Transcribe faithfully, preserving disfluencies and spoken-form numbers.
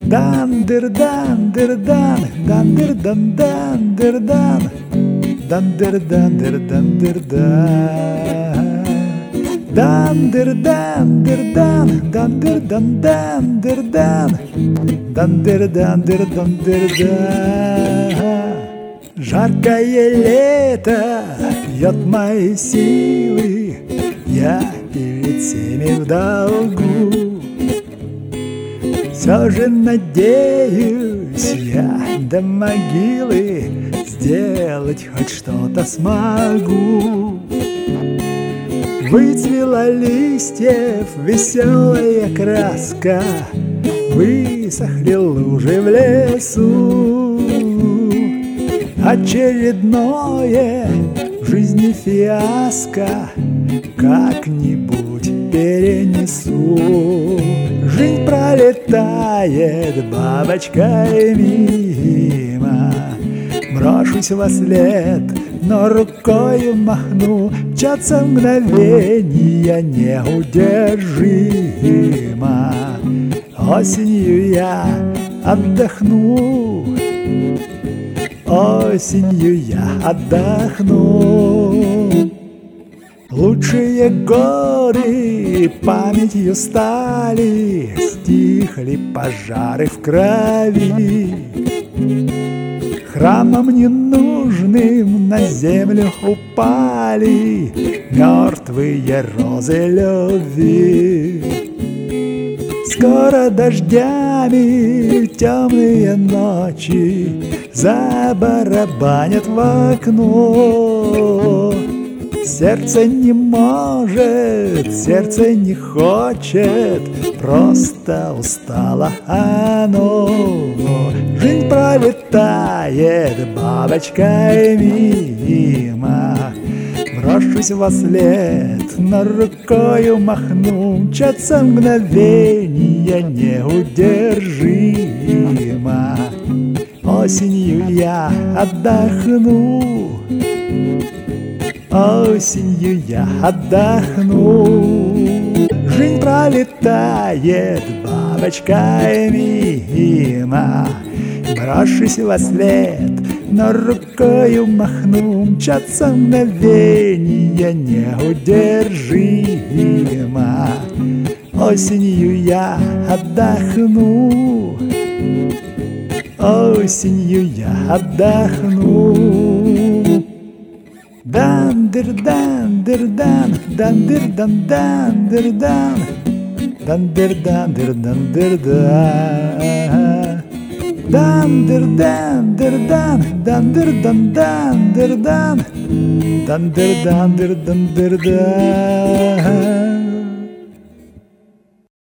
Дандер, дандер, дан, дандер, дан, дандер, дан, дандер, дандер, дандер, дан, дандер, дандер, дан, дандер, дан, дандер, дан, дандер, дандер, дандер, дан. Жаркое лето пьет мои силы, я перед всеми в долгу. Все же надеюсь я до могилы сделать хоть что-то смогу. Выцвела листьев веселая краска, высохли лужи в лесу. Очередное в жизни фиаско как-нибудь перенесу. Жизнь пролетает бабочкой мимо, брошусь во след, но рукою махну. Мчатся мгновения неудержимо. Осенью я отдохну, осенью я отдохну. Лучшие годы памятью стали, стихли пожары в крови. Храмом ненужным на землю упали мертвые розы любви. Скоро дождями темные ночи забарабанят в окно. Сердце не может, сердце не хочет, просто устало оно. Жизнь пролетает бабочкой мимо, брошусь во след, но рукою махну. Мчатся мгновения неудержимо. Осенью я отдохну, осенью я отдохну. Жизнь пролетает бабочкой мимо, брошусь во след, но рукою махну. Мчатся мгновения неудержимо. Осенью я отдохну, осенью я отдохну. Дандер, дандер, дан, дандер, дан, дандер, дан, дандер, дандер, дандер, дан, дандер, дандер, дан, дандер, дан, дандер, дан, дандер, дандер, дандер, дан.